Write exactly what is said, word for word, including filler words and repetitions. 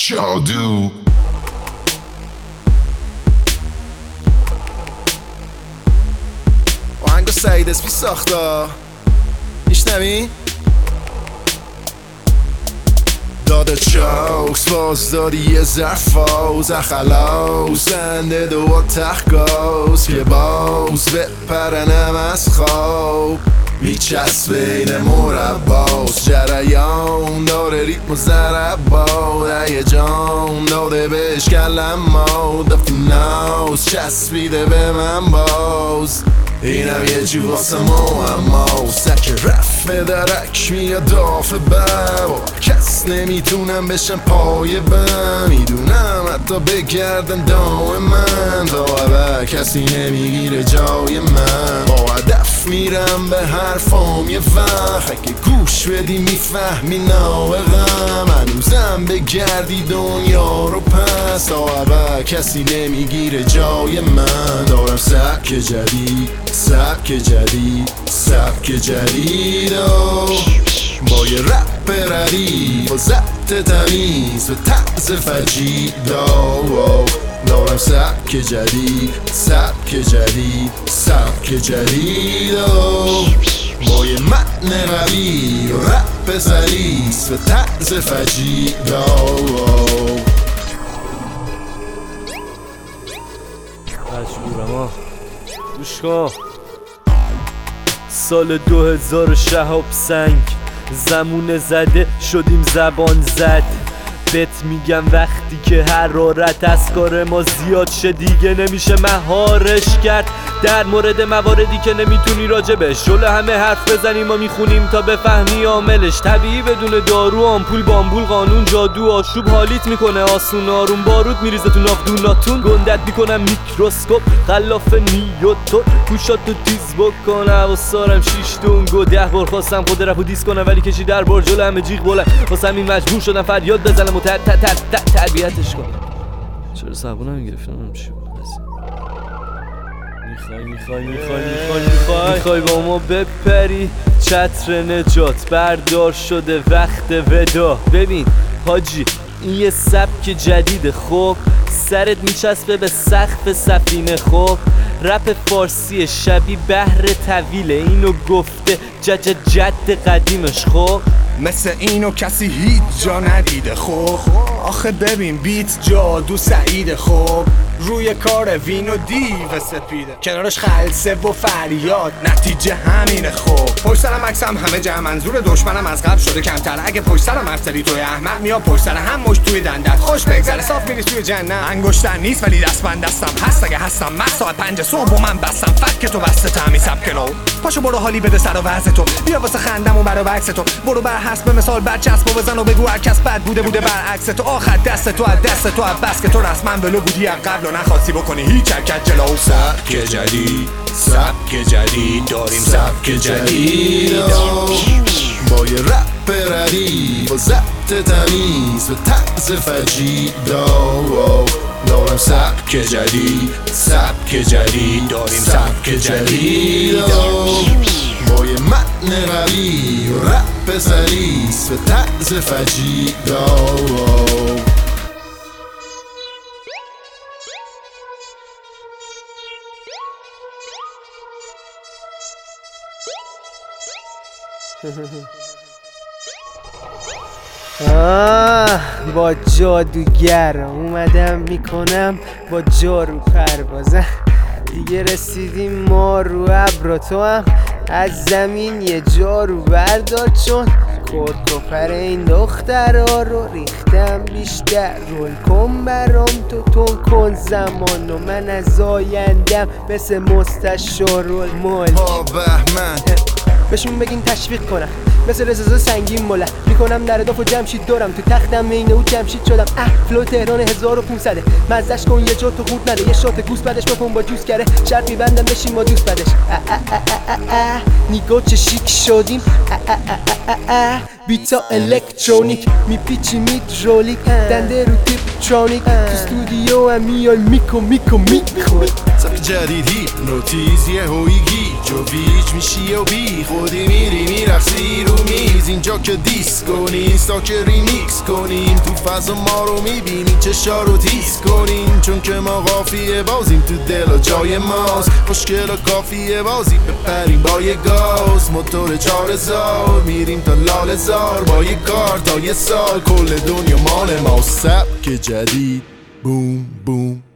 جادو آهنگو سعید اسمی ساختا میشنوی؟ داده چوکس باز دادی یه زرفاز اخلاوز زنده دو تخگاز که باز بپرنم از خواب میچست بین مرباز جریان داره ریتم و ضربات یه جان داده بهش کلم ما دفتی ناز چسبیده به من باز اینم یه جو واسه معما سک رفت درک میاد دافه ببا کس نمیتونم بشم پای بم میدونم حتی بگردن دام من داور کسی نمیگیره جای من با هدف میرم به حرفام یه وقت اگه گوش بدی میفهمی ناوغم هنوزم بگردی دنیا رو پس داور کسی نمیگیره جای من دارم سبک جدید سبک جدید سبک جدید با یه رپ ردیف و ضبط تمیز و طرز فجید دارم سبک جدید سبک جدید سبک جدید با یه متن قوی و رپ سلیس و طرز فجید مجبورم ها گوش کن سال دو هزار شهاب سنگ زمونه زده شدیم زبان زد بهت میگم وقتی که حرارت از کار ما زیاد شه دیگه نمیشه مهارش کرد در مورد مواردی که نمیتونی راجبش جلو همه حرف بزنیم ما میخونیم تا بفهمی عاملش طبیعی بدون دارو آمپول بامبول قانون جادو آشوب حالیت میکنه آسون آروم بارود میریزه تو نافدوناتون گندت میکنم میکروسکوپ خلاف نیوتون گوشاتو تیز بکنه و سارم شیش دونگو ده بار خواستم خود رفو دیس کنم ولی کشی در بار جلو همه جیغ بلند واسه همین مجبور شدم فریاد بزنم و تربیتش کنم چرا صابونم گرفتم چی بود میخوای میخوای میخوای میخوای میخوای میخوای با ما بپری چتر نجات بردار شده وقت ودا ببین حاجی این یه سبک جدیده خب سرت میچسبه به سقف سفینه خب رپ فارسی شبیه بحر طویله اینو گفته جج جد قدیمش خب مثل اینو کسی هیچ جا ندیده خب آخه ببین بیت جادو سعیده خب روی کار وین و دیو سپیده کنارش خلصه و فریاد نتیجه همینه خب پشت سرم عکسم همه جمع منظور دشمنم از قبل شده کمتر اگه پشت سرم ارسلی توی احمد میاد پشت سر هم مشت توی دندت خوش بگذره صاف میری توی جنت انگشتر نیست ولی دستبند دستم هست اگه هستم من ساعت پنج صبح و من بستم فک تو بسته تمی سبک نو پاشو برو حالی بده سر و وضع تو بیا واسه خندم و برا عکس تو برو بر حسب مثال برچسب و بزن و بگو هر کس بد بوده بوده برعکس تو آخر دست تو از دست تو از بس که تو رسما ولو بودی از قبل و نخواستی بکنی هیچ حرکت جلو سبک جدید سبک جدید داریم سبک جدید با یه رپ ردیف و ضبط تمیز و طرز فجید دارم سبک جدید سبک جدید داریم سبک جدید با یه متن قوی و رپ سلیس و طرز فجید آه با جادوگر اومدم میکنم با جارو پروازم دیگه رسیدیم ما رو ابر تو هم از زمین یه جارو بردار چون کرکوپر این دخترها رو ریختم بیشتر رول کن برام تو تون کن زمان و من از آیندم مثل مستشارالملک آه بهمن بهشون بگین تشویق کنم مثل رزازه سنگین مله میکنم در داف و جمشید دارم تو تختم مینه و جمشید شدم اه فلو تهران هزار و پونصده مزدش کن یه جا تو خورد نده یه شات گوست بعدش بکن با جوز کره شرط میبندم بشیم با دوست بعدش اه اه اه اه اه اه نیگا چه شیک شدیم اه اه اه اه اه بیتا الکترونیک میپیچی میدرولیک دنده رو تیپترونیک تو استودیو هم میای میکو میکو میکو سبک جدید هیپنوتیز یه هویگی جو ویج میشی و بی خودی میری میرقصی رو میز این اینجا که دیس کنیم، اینستا که ریمیکس کنیم، تو فضا ما رو میبینی چشا رو تیز کنیم، چون که ما قافیه بازیم تو دل و جای ماست، خوشگل و کافیه بازی بپریم با یه گاز، موتور چار هزار میریم تا لال زار، با یه کار تا یه سال کل دنیا مال ما، سبک جدید بوم بوم